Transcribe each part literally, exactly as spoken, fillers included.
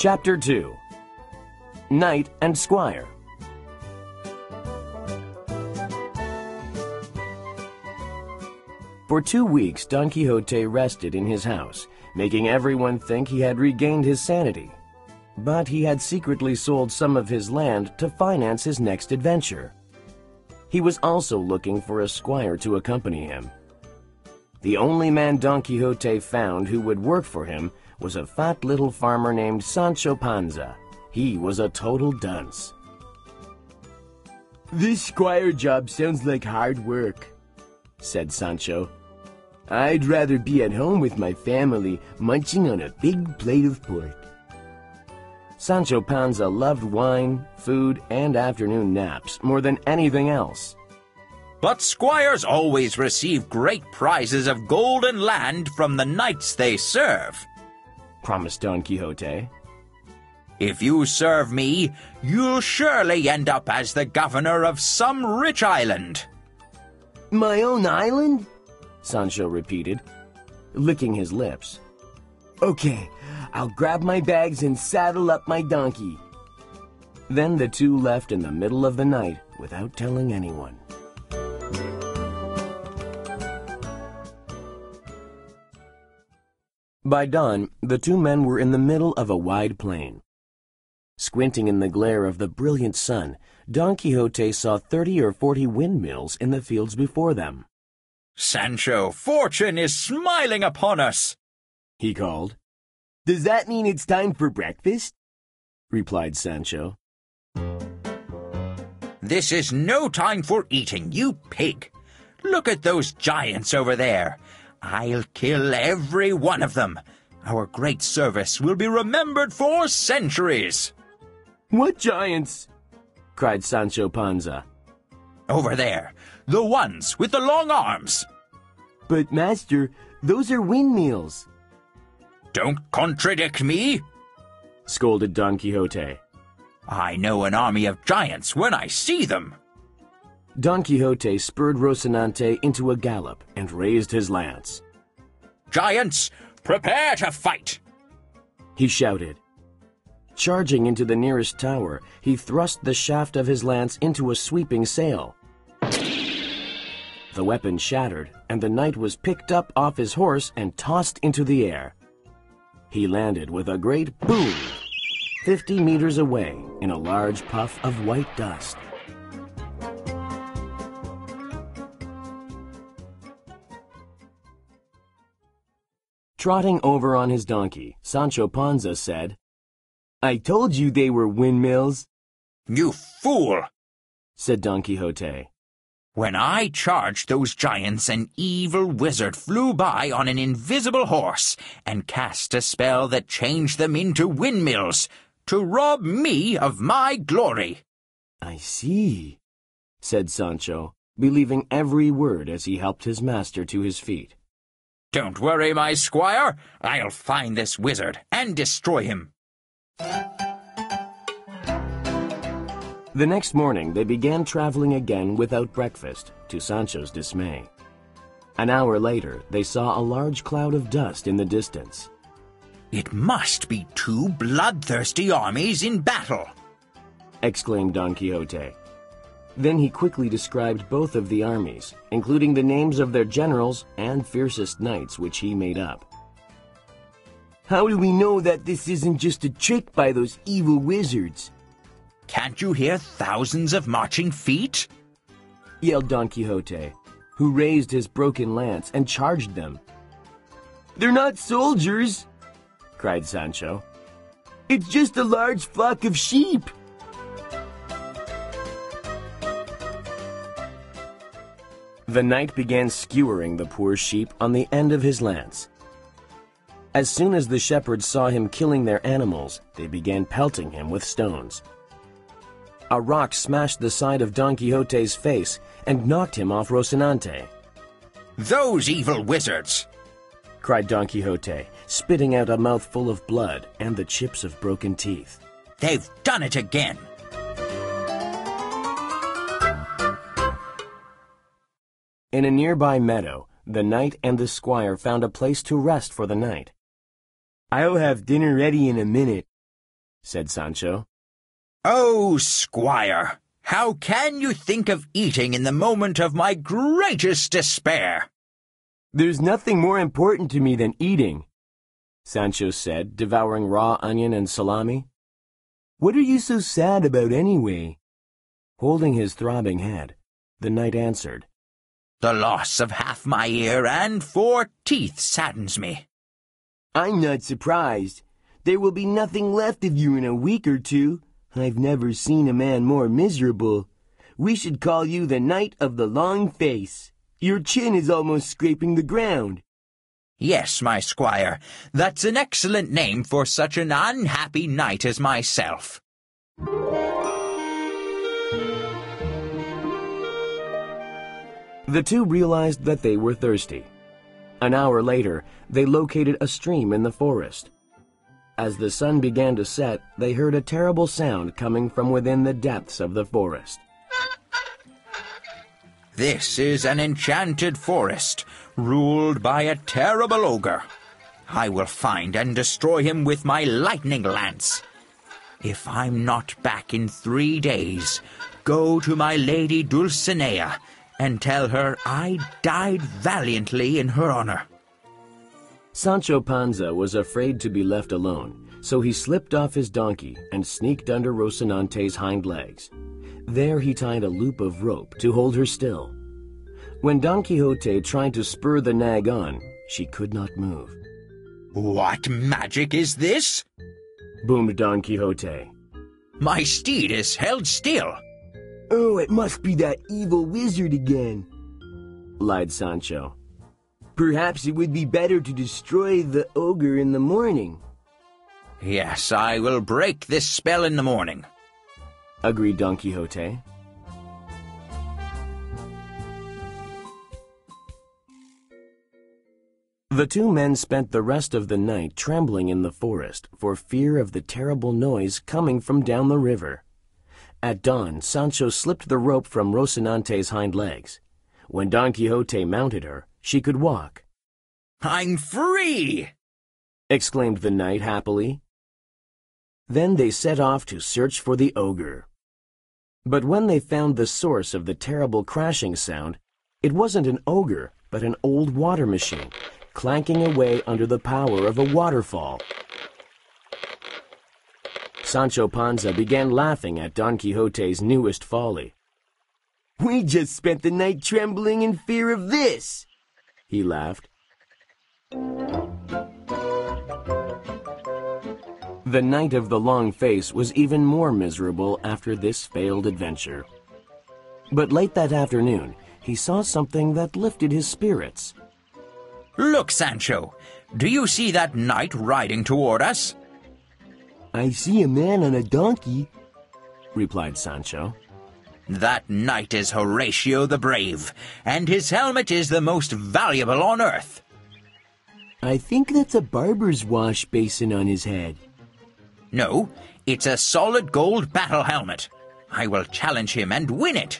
Chapter two. Knight and Squire. For two weeks, Don Quixote rested in his house, making everyone think he had regained his sanity. But he had secretly sold some of his land to finance his next adventure. He was also looking for a squire to accompany him. The only man Don Quixote found who would work for him was a fat little farmer named Sancho Panza. He was a total dunce. "This squire job sounds like hard work," said Sancho. "I'd rather be at home with my family, munching on a big plate of pork." Sancho Panza loved wine, food, and afternoon naps more than anything else. "But squires always receive great prizes of gold and land from the knights they serve," promised Don Quixote. "If you serve me, you'll surely end up as the governor of some rich island." "My own island?" Sancho repeated, licking his lips. "Okay, I'll grab my bags and saddle up my donkey." Then the two left in the middle of the night without telling anyone. By dawn, the two men were in the middle of a wide plain. Squinting in the glare of the brilliant sun, Don Quixote saw thirty or forty windmills in the fields before them. "Sancho, fortune is smiling upon us," he called. "Does that mean it's time for breakfast?" replied Sancho. "This is no time for eating, you pig. Look at those giants over there. I'll kill every one of them. Our great service will be remembered for centuries." "What giants?" cried Sancho Panza. "Over there, the ones with the long arms." "But, master, those are windmills." "Don't contradict me," scolded Don Quixote. "I know an army of giants when I see them." Don Quixote spurred Rocinante into a gallop and raised his lance. "Giants, prepare to fight!" he shouted. Charging into the nearest tower, he thrust the shaft of his lance into a sweeping sail. The weapon shattered, and the knight was picked up off his horse and tossed into the air. He landed with a great boom, fifty meters away in a large puff of white dust. Trotting over on his donkey, Sancho Panza said, "I told you they were windmills." "You fool," said Don Quixote. "When I charged those giants, an evil wizard flew by on an invisible horse and cast a spell that changed them into windmills to rob me of my glory." "I see," said Sancho, believing every word as he helped his master to his feet. "Don't worry, my squire. I'll find this wizard and destroy him." The next morning they began traveling again without breakfast, to Sancho's dismay. An hour later they saw a large cloud of dust in the distance. "It must be two bloodthirsty armies in battle," exclaimed Don Quixote. Then he quickly described both of the armies, including the names of their generals and fiercest knights which he made up. "How do we know that this isn't just a trick by those evil wizards?" "Can't you hear thousands of marching feet?" yelled Don Quixote, who raised his broken lance and charged them. "They're not soldiers," cried Sancho. "It's just a large flock of sheep." The knight began skewering the poor sheep on the end of his lance. As soon as the shepherds saw him killing their animals, they began pelting him with stones. A rock smashed the side of Don Quixote's face and knocked him off Rocinante. "Those evil wizards!" cried Don Quixote, spitting out a mouthful of blood and the chips of broken teeth. "They've done it again!" In a nearby meadow, the knight and the squire found a place to rest for the night. "I'll have dinner ready in a minute," said Sancho. "Oh, squire, how can you think of eating in the moment of my greatest despair?" "There's nothing more important to me than eating," Sancho said, devouring raw onion and salami. "What are you so sad about anyway?" Holding his throbbing head, the knight answered, "The loss of half my ear and four teeth saddens me." "I'm not surprised. There will be nothing left of you in a week or two. I've never seen a man more miserable. We should call you the Knight of the Long Face. Your chin is almost scraping the ground." "Yes, my squire, that's an excellent name for such an unhappy knight as myself." The two realized that they were thirsty. An hour later, they located a stream in the forest. As the sun began to set, they heard a terrible sound coming from within the depths of the forest. "This is an enchanted forest, ruled by a terrible ogre. I will find and destroy him with my lightning lance. If I'm not back in three days, go to my lady Dulcinea and tell her I died valiantly in her honor." Sancho Panza was afraid to be left alone, so he slipped off his donkey and sneaked under Rocinante's hind legs. There he tied a loop of rope to hold her still. When Don Quixote tried to spur the nag on, she could not move. "What magic is this?" boomed Don Quixote. "My steed is held still." "Oh, it must be that evil wizard again," lied Sancho. "Perhaps it would be better to destroy the ogre in the morning." "Yes, I will break this spell in the morning," agreed Don Quixote. The two men spent the rest of the night trembling in the forest for fear of the terrible noise coming from down the river. At dawn, Sancho slipped the rope from Rocinante's hind legs. When Don Quixote mounted her, she could walk. "I'm free!" exclaimed the knight happily. Then they set off to search for the ogre. But when they found the source of the terrible crashing sound, it wasn't an ogre, but an old water machine, clanking away under the power of a waterfall. Sancho Panza began laughing at Don Quixote's newest folly. "We just spent the night trembling in fear of this," he laughed. The Knight of the Long Face was even more miserable after this failed adventure. But late that afternoon, he saw something that lifted his spirits. "Look, Sancho, do you see that knight riding toward us?" "I see a man on a donkey," replied Sancho. "That knight is Horatio the Brave, and his helmet is the most valuable on earth." "I think that's a barber's wash basin on his head." "No, it's a solid gold battle helmet. I will challenge him and win it."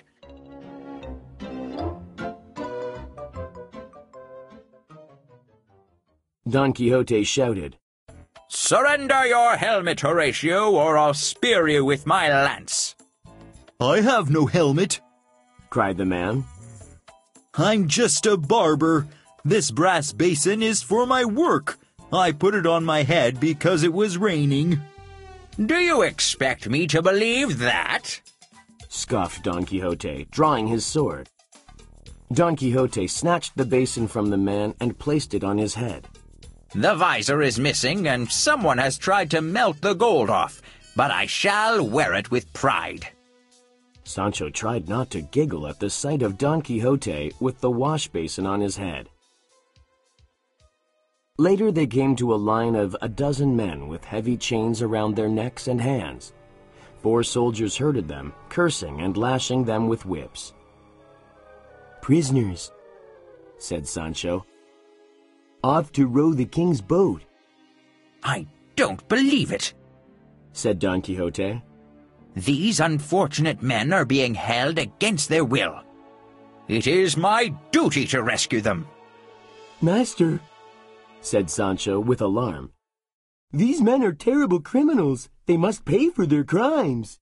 Don Quixote shouted, "Surrender your helmet, Horatio, or I'll spear you with my lance." "I have no helmet," cried the man. "I'm just a barber. This brass basin is for my work. I put it on my head because it was raining." "Do you expect me to believe that?" scoffed Don Quixote, drawing his sword. Don Quixote snatched the basin from the man and placed it on his head. "The visor is missing, and someone has tried to melt the gold off, but I shall wear it with pride." Sancho tried not to giggle at the sight of Don Quixote with the wash basin on his head. Later they came to a line of a dozen men with heavy chains around their necks and hands. Four soldiers herded them, cursing and lashing them with whips. "Prisoners," said Sancho. "Off to row the king's boat." "I don't believe it," said Don Quixote. "These unfortunate men are being held against their will. It is my duty to rescue them." "Master," said Sancho with alarm, These men are terrible criminals. They must pay for their crimes.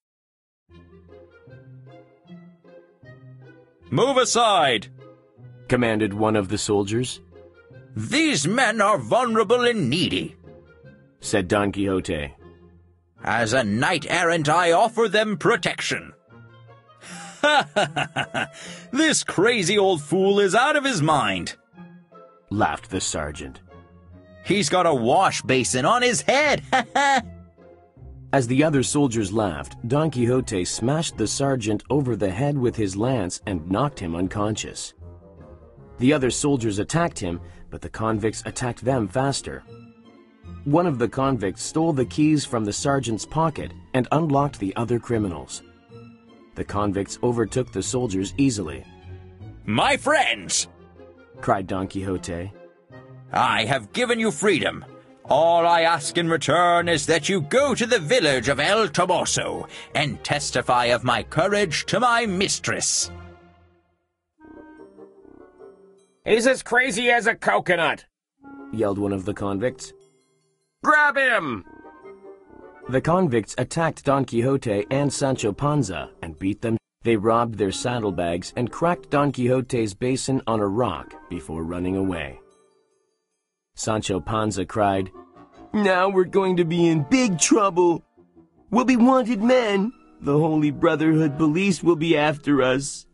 Move aside, commanded one of the soldiers. These men are vulnerable and needy, said Don Quixote. As a knight-errant, I offer them protection. Ha ha ha ha! This crazy old fool is out of his mind, laughed the sergeant. He's got a wash basin on his head, ha ha! As the other soldiers laughed, Don Quixote smashed the sergeant over the head with his lance and knocked him unconscious. The other soldiers attacked him, but the convicts attacked them faster. One of the convicts stole the keys from the sergeant's pocket and unlocked the other criminals. The convicts overtook the soldiers easily. My friends, cried Don Quixote, I have given you freedom. All I ask in return is that you go to the village of El Toboso and testify of my courage to my mistress. He's as crazy as a coconut, yelled one of the convicts. Grab him! The convicts attacked Don Quixote and Sancho Panza and beat them. They robbed their saddlebags and cracked Don Quixote's basin on a rock before running away. Sancho Panza cried, Now we're going to be in big trouble. We'll be wanted men. The Holy Brotherhood police will be after us.